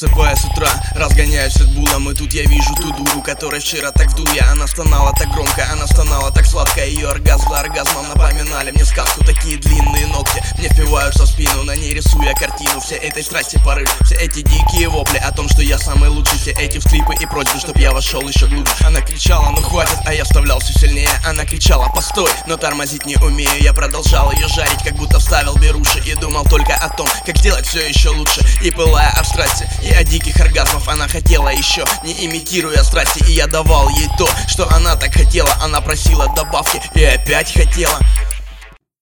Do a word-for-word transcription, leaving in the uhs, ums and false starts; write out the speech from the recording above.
Просыпаясь с утра, разгоняюсь от булом, и тут я вижу ту дуру, которая вчера так вдул я. Она стонала так громко, она стонала так сладко. Ее оргазм за оргазмом напоминали мне сказку. Такие длинные ногти мне впиваются в спину, на ней рисуя картину всей этой страсти порыв. Все эти дикие вопли о том, что я самый лучший, все эти всклипы и просьбы, чтоб я вошел еще глубже. Она кричала: ну хватит, а я вставлял все сильнее. Она кричала: постой, но тормозить не умею. Я продолжал ее жарить, как будто вставил беруши, и думал только о том, как сделать все еще лучше. И пылая от страсти и от диких оргазмов, она хотела еще, не имитируя страсти. И я давал ей то, что она так хотела. Она просила добавки и опять хотела.